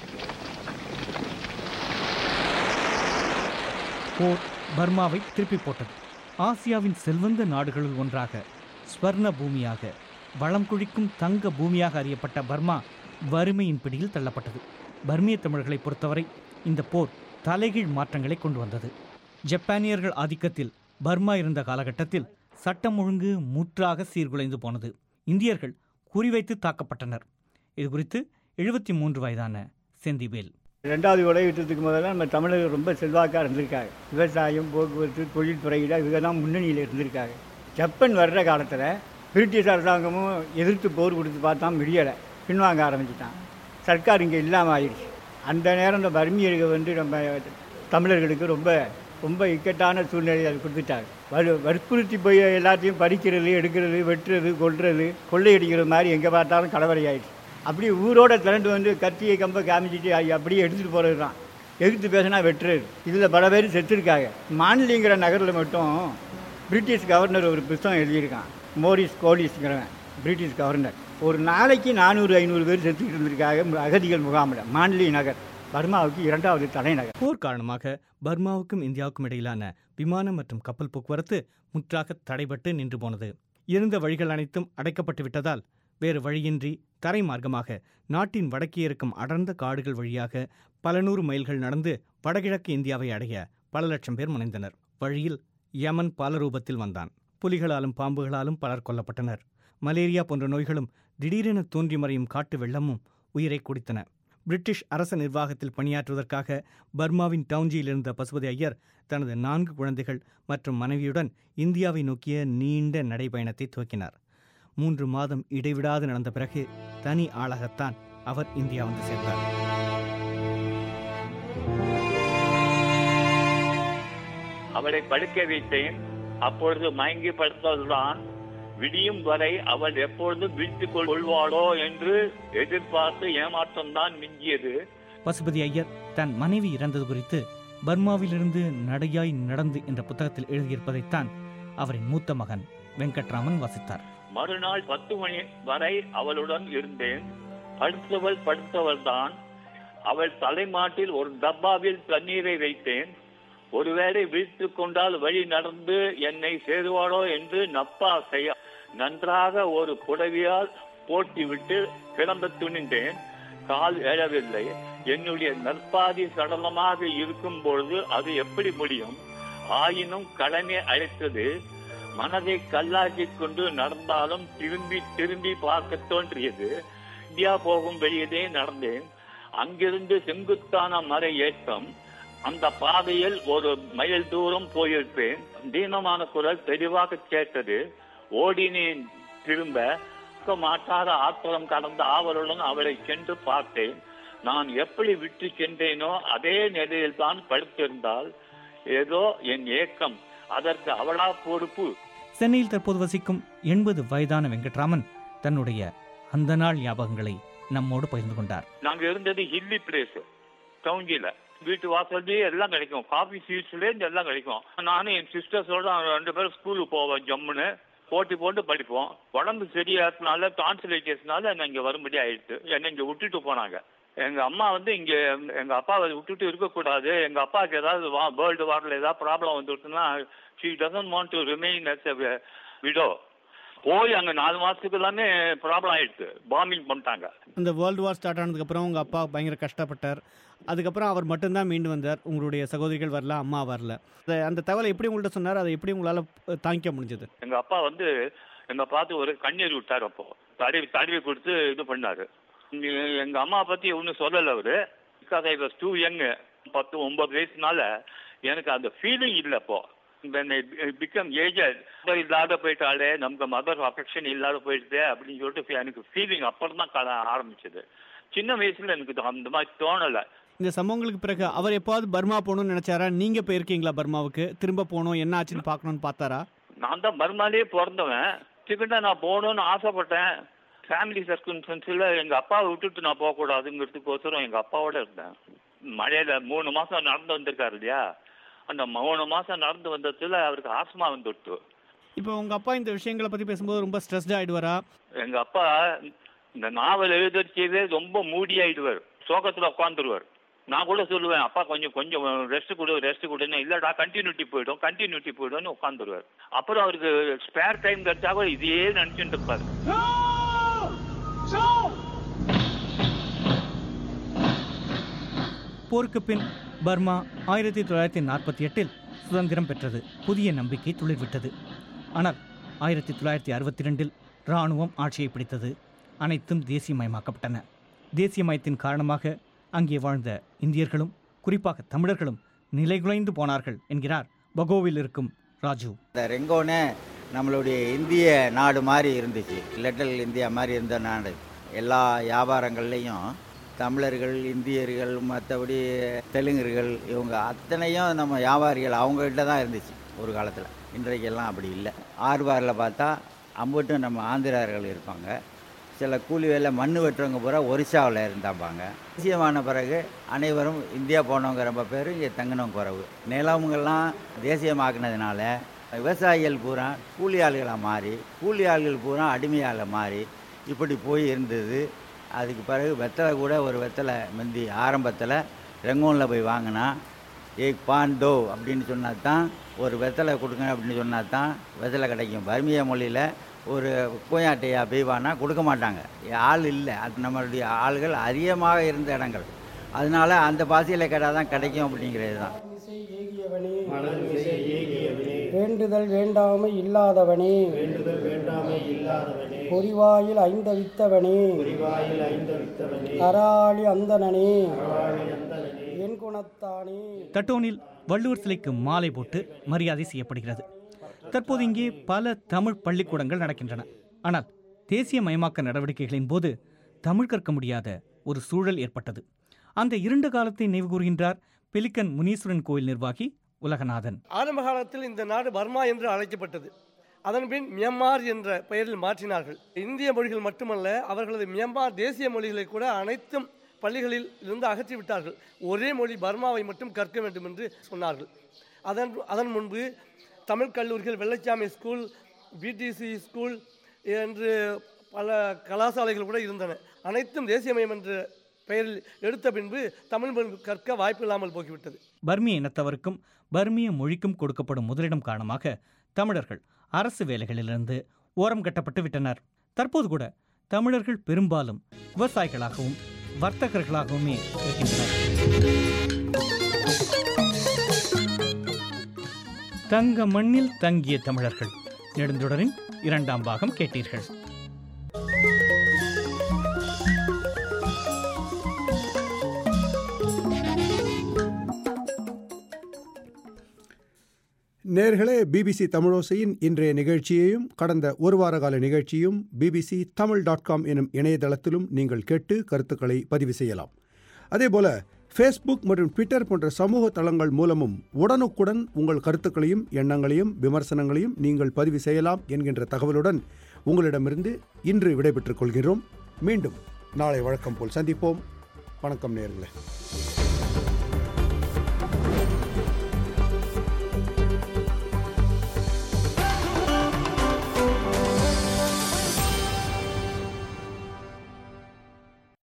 போர் பர்மாவை திருப்பி போட்டது. ஆசியாவின் செல்வந்த நாடுகளில் ஒன்றாக ஸ்வர்ண பூமியாக, வளம் குழிக்கும் தங்க பூமியாக அறியப்பட்ட பர்மா வறுமையின் பிடியில் தள்ளப்பட்டது. பர்மிய தமிழர்களை பொறுத்தவரை இந்த போர் தலைகீழ் மாற்றங்களை கொண்டு வந்தது. ஜப்பானியர்கள் ஆதிக்கத்தில் பர்மா இருந்த காலகட்டத்தில் சட்டம் ஒழுங்கு முற்றாக சீர்குலைந்து போனது. இந்தியர்கள் குறிவைத்து தாக்கப்பட்டனர். இது குறித்து 73 வயதான செந்திவேல். 2வது உலக யுத்தத்துக்கு முதல்ல நம்ம தமிழர்கள் ரொம்ப செல்வாக்காக இருந்திருக்காங்க. விவசாயம், போக்குவரத்து, தொழில்துறையில் இவங்க தான் முன்னணியில் இருந்திருக்காங்க. ஜப்பான் வர்ற காலத்தில் பிரிட்டிஷ் அரசாங்கமும் எதிர்த்து போர் கொடுத்து பார்த்தா முடியலை, பின்வாங்க ஆரம்பிச்சிட்டான். சர்க்கார் இங்கே இல்லாமல் ஆயிடுச்சு. அந்த நேரம் இந்த பர்மியர்கள் நம்ம தமிழர்களுக்கு ரொம்ப ரொம்ப இக்கட்டான சூழ்நிலையை அது கொடுத்துட்டாங்க. வற்புறுத்தி போய் எல்லாத்தையும் பறிக்கிறது, எடுக்கிறது, வெட்டுறது, கொள்ளையடிக்கிறது மாதிரி எங்கே பார்த்தாலும் கலவரை ஆயிடுச்சு. அப்படி ஊரோட திரண்டு கத்தியை கம்ப காமிச்சிட்டு அப்படியே எடுத்துகிட்டு போகிறது தான். எதிர்த்து பேசினா வெட்டுறது. இதில் பல பேர் செத்துருக்காங்க. மான்லிங்கிற நகரில் மட்டும் பிரிட்டிஷ் கவர்னர் ஒரு புத்தகம் எழுதியிருக்கான். மோரிஸ் கோலிஸ்ங்கிறவன் பிரிட்டிஷ் கவர்னர். ஒரு நாளைக்கு 400-500 பேர் செத்துக்கிட்டு இருந்திருக்காங்க அகதிகள் முகாமில். மான்லி நகர் பர்மாவுக்கு 2வது தலைநகர். போர் காரணமாக பர்மாவுக்கும் இந்தியாவுக்கும் இடையிலான விமானம் மற்றும் கப்பல் போக்குவரத்து முற்றாக தடைபட்டு நின்று போனது. இருந்த வழிகள் அனைத்தும் அடைக்கப்பட்டு விட்டதால் வேறு வழியின்றி தரை மார்க்கமாக நாட்டின் வடக்கே இருக்கும் அடர்ந்த காடுகள் வழியாக பல 100 மைல்கள் நடந்து வடகிழக்கு இந்தியாவை அடைய பல லட்சம் பேர் முனைந்தனர். வழியில் யமன் பல ரூபத்தில் வந்தான். புலிகளாலும் பாம்புகளாலும் பலர் கொல்லப்பட்டனர். மலேரியா போன்ற நோய்களும் திடீரென தோன்றி மறையும் காட்டு வெள்ளமும் உயிரை குடித்தன. பிரிட்டிஷ் அரச நிர்வாகத்தில் பணியாற்றுவதற்காக பர்மாவின் டவுன்ஜியில் இருந்த பசுபதி ஐயர் தனது 4 குழந்தைகள் மற்றும் மனைவியுடன் இந்தியாவை நோக்கிய நீண்ட நடைபயணத்தை துவக்கினார். 3 மாதம் இடைவிடாது நடந்த பிறகு தனி ஆளாகத்தான் அவர் இந்தியா வந்து சேர்ந்தார். அவளை படுக்க வைத்தேன். அப்பொழுது மயங்கி படுத்ததுதான். விடியும் வரை அவள் எப்பொழுது வீழ்த்துக் கொள்வாளோ என்று எதிர்பார்த்து ஏமாற்றம்தான் மிஞ்சியது. பசுபதி ஐயர் தன் மனைவி இறந்தது குறித்து பர்மாவிலிருந்து நடையாய் நடந்து என்ற புத்தகத்தில் எழுதியிருப்பதைத்தான் அவரின் மூத்த மகன் வெங்கட்ராமன் வாசித்தார். மறுநாள் 10 மணி வரை அவளுடன் இருந்தேன். படுத்தவள் தான். அவள் தலைமாட்டில் ஒரு டப்பாவில் தண்ணீரை வைத்தேன். ஒருவேளை வீழ்த்து கொண்டால் வழி நடந்து என்னை சேருவாளோ என்று நப்பாசை நன்றாக ஒரு புடவையால் போட்டிவிட்டு கிளம்ப துணிந்தேன். கால் எழவில்லை. என்னுடைய நற்பாதி சடலமாக இருக்கும் பொழுது அது எப்படி முடியும்? ஆயினும் கடனை அழைத்தது. மனதை கல்லாக்கி கொண்டு நடந்தாலும் திரும்பி பார்க்க தோன்றியது. இந்தியா போகும் வெளியே நடந்தேன். அங்கிருந்து செங்குத்தான மர ஏற்றம் அந்த பாதையில் ஒரு மைல் தூரம் போயிருப்பேன். தீனமான குரல் தெளிவாக கேட்டது. ஓடினேன். திரும்ப மாட்டாத ஆத்திரம் கடந்த ஆவலுடன் அவளை சென்று பார்த்தேன். நான் எப்படி விட்டு சென்றேனோ அதே நிலையில் தான் படுத்திருந்தால் ஏதோ என் ஏக்கம். அதற்கு அவளா பொறுப்பு. சென்னையில் தற்போது வசிக்கும் 80 வயதான வெங்கட்ராமன் தன்னுடைய அந்த நாள் ஞாபகங்களை நம்மோடு பகிர்ந்து கொண்டார். நாங்க இருந்தது ஹில்லி பிளேஸ், டவுன்ல. வீட்டு வாசல்லேயே எல்லாம் கிடைக்கும். காஃபி சீட்ஸ்ல இருந்து எல்லாம் கிடைக்கும். நானும் என் சிஸ்டர்ஸோட 2 பேரும் ஸ்கூலுக்கு போவோம். ஜம்முன்னு போட்டி போட்டு படிப்போம். உடம்பு சரியாதுனால டான்சிலைட்டிஸ்னால என்ன இங்க வரும்படி ஆயிடுச்சு. என்னை இங்க விட்டுட்டு போனாங்க. எங்க அம்மா இங்க எங்க அப்பாவை விட்டுட்டு இருக்கக்கூடாது. எங்க அப்பாவுக்கு ஏதாவது வேர்ல்டு வார்ல ஏதாவது ப்ராப்ளம் வந்துருச்சுன்னா she doesn't want to remain as a widow. போய் அங்க 4 மாசத்துக்கு எல்லாமே ப்ராப்ளம் ஆயிடுச்சு. பாம்பிங் பண்ணிட்டாங்க. அந்த வேர்ல்டு வார் ஸ்டார்ட் ஆனதுக்கு அப்புறம் உங்க அப்பா பயங்கர கஷ்டப்பட்டார். அதுக்கப்புறம் அவர் மட்டும்தான் மீண்டு வந்தார். உங்களுடைய சகோதரிகள் வரல, அம்மா வரல. அந்த தகவலை எப்படி உங்கள்கிட்ட சொன்னார்? அதை எப்படி உங்களால தாங்கிக்க முடிஞ்சது? எங்க அப்பா எங்க பார்த்து ஒரு கண்ணீர் விட்டார். அப்போ தடவி கொடுத்து இது பண்ணாரு. எங்க அம்மா பத்தி ஒன்னும் சொல்லல அவரு. Because I was too young. 10-9 வயசுனால எனக்கு அந்த ஃபீலிங் இல்லை. அப்போ பிகம் ஏஜட் இல்லாத போயிட்டாலே, நமக்கு மதர் அஃபெக்ஷன் இல்லாத போயிடுது அப்படின்னு சொல்லிட்டு எனக்கு ஃபீலிங் அப்புறம் தான் ஆரம்பிச்சது. சின்ன வயசுல எனக்கு அந்த மாதிரி தோணலை. இந்த சம்பவங்களுக்கு பிறகு அவர் எப்பாவது பர்மா போகணும்னு நினைச்சாரா? நீங்க போயிருக்கீங்களா பர்மாவுக்கு? திரும்ப போகணும், என்ன ஆச்சுன்னு பார்க்கணும்னு பார்த்தாரா? நான் தான் பர்மாலேயே பிறந்தவன். திரும்ப நான் போகணும்னு ஆசைப்பட்டேன். ஃபேமிலி சர்க்கம்ஸ்டன்ஸ்ல எங்க அப்பாவை விட்டுட்டு நான் போகக்கூடாதுங்கிறதுக்கோசரம் எங்க அப்பாவோட இருந்தேன். மழையில 3 மாசம் நடந்து வந்திருக்காரு இல்லையா, அந்த 3 மாசம் நடந்து வந்ததுல அவருக்கு ஆஸ்மா வந்துட்டு. இப்போ உங்க அப்பா இந்த விஷயங்களை பத்தி பேசும்போது ரொம்ப ஸ்ட்ரெஸ்ட் ஆயிடுவாரா? எங்க அப்பா இந்த நாவல் எழுதுறதே ரொம்ப மூடி ஆயிடுவார். சோகத்துல உட்காந்துருவார். நான் கூட சொல்லுவேன், அப்பா கொஞ்சம் ரெஸ்ட் கொடுன்னு. இல்லடா கண்டினியூட்டி போயிடும்னு உட்காந்துருவார். அப்புறம் அவருக்கு ஸ்பேர் டைம் கிடைச்சாக இதையே நினைச்சுட்டு இருப்பாரு. போருக்கு பின் பர்மா 1948 சுதந்திரம் பெற்றது. புதிய நம்பிக்கை துளிர்விட்டது. ஆனால் 1962 இராணுவம் ஆட்சியை பிடித்தது. அனைத்தும் தேசியமயமாக்கப்பட்டன. தேசியமயத்தின் காரணமாக அங்கே வாழ்ந்த இந்தியர்களும் குறிப்பாக தமிழர்களும் நிலைகுலைந்து போனார்கள் என்கிறார் பகோவில் இருக்கும் ராஜு. இந்த ரெங்கோனே நம்மளுடைய இந்திய நாடு மாதிரி இருந்துச்சு. லிட்டில் இந்தியா மாதிரி இருந்த நாடு. எல்லா வியாபாரங்கள்லேயும் தமிழர்கள், இந்தியர்கள், மற்றபடி தெலுங்கர்கள், இவங்க அத்தனையும் நம்ம வியாபாரிகள் அவங்ககிட்ட தான் இருந்துச்சு ஒரு காலத்தில். இன்றைக்கெல்லாம் அப்படி இல்லை. ஆர்பாரில் பார்த்தா அம்பட்டும் நம்ம ஆந்திரார்கள் இருப்பாங்க. சில கூலி வேலை மண் வெட்டுறவங்க பூரா ஒரிசாவில் இருந்தாப்பாங்க. தேசியமான பிறகு அனைவரும் இந்தியா போனவங்க ரொம்ப பேர் இங்கே தங்கினவங்க குறைவு. நிலவங்கள்லாம் தேசியமாக்குனதுனால விவசாயிகள் பூரா கூலி ஆள்களாக மாறி, கூலி ஆள்கள் பூரா அடிமையால் மாறி இப்படி போய் இருந்தது. அதுக்கு பிறகு வெத்தலை கூட ஒரு வெத்தலை முந்தி ஆரம்பத்தில் ரெங்கோனில் போய் வாங்கினா ஏக் பாண்டோ அப்படின்னு சொன்னா தான், ஒரு வெத்தலை கொடுங்க அப்படின்னு சொன்னா தான் வெத்தலை கிடைக்கும். பர்மிய மொழியில் ஒரு பூயாட்டையா பெய்வானா கொடுக்க மாட்டாங்க. ஆள் இல்லை. அது நம்மளுடைய ஆள்கள் அதிகமாக இருந்த இடங்கள். அதனால அந்த பாசையில் கேட்டால் தான் கிடைக்கும் அப்படிங்கிறது தான். வேண்டுதல் வேண்டாமை இல்லாதவனே, பொறிவாயில் ஐந்தவித்தவனே, அராளி அந்தனனே, என் குணத்தானே. தட்டோனில் வள்ளுவர் சிலைக்கு மாலை போட்டு மரியாதை செய்யப்படுகிறது. தற்போது இங்கே பல தமிழ் பள்ளிக்கூடங்கள் நடக்கின்றன. ஆனால் தேசியமயமாக்க நடவடிக்கைகளின் போது தமிழ் கற்க முடியாத ஒரு சூழல் ஏற்பட்டது. அந்த இருண்ட காலத்தை நினைவு கூறுகின்றார் பெலிக்கன் முனீஸ்வரன் கோயில் நிர்வாகி உலகநாதன். ஆரம்ப காலத்தில் இந்த நாடு பர்மா என்று அழைக்கப்பட்டது. அதன்பின் மியன்மார் என்ற பெயரில் மாற்றினார்கள். இந்திய மொழிகள் மட்டுமல்ல, அவர்களது மியன்மார் தேசிய மொழிகளை கூட அனைத்தும் பள்ளிகளில் இருந்து அகற்றிவிட்டார்கள். ஒரே மொழி பர்மாவை மட்டும் கற்க வேண்டும் என்று சொன்னார்கள். அதன் முன்பு தமிழ் கல்லூரிகள், வெள்ளச்சாமி ஸ்கூல், பிடிசி ஸ்கூல் என்று பல கலாசாலைகள் கூட இருந்தன. அனைத்தும் தேசியமயம் என்ற பெயரில் எடுத்த பின்பு தமிழ் மொழி கற்க வாய்ப்பு இல்லாமல் போய்விட்டது. பர்மிய இனத்தவருக்கும் பர்மிய மொழிக்கும் கொடுக்கப்படும் முதலிடம் காரணமாக தமிழர்கள் அரசு வேலைகளிலிருந்து ஓரம் கட்டப்பட்டு விட்டனர். தற்போது கூட தமிழர்கள் பெரும்பாலும் விவசாயிகளாகவும் வர்த்தகர்களாகவுமே இருக்கின்றனர். தங்க மண்ணில் தங்கிய தமிழர்கள் நெடுந்தொடரின் 2ஆம் பாகம் கேட்டீர்கள். நேர்களே, பிபிசி தமிழோசையின் இன்றைய நிகழ்ச்சியையும் கடந்த ஒரு வார கால நிகழ்ச்சியும் BBC Tamil.com எனும் இணையதளத்திலும் நீங்கள் கேட்டு கருத்துக்களை பதிவு செய்யலாம். அதேபோல ஃபேஸ்புக் மற்றும் ட்விட்டர் போன்ற சமூக தளங்கள் மூலமும் உடனுக்குடன் உங்கள் கருத்துக்களையும் எண்ணங்களையும் விமர்சனங்களையும் நீங்கள் பதிவு செய்யலாம் என்கின்ற தகவலுடன் உங்களிடமிருந்து இன்று விடைபெற்றுக் கொள்கிறோம். மீண்டும் நாளை வழக்கம் போல் சந்திப்போம். வணக்கம் நேயர்களே.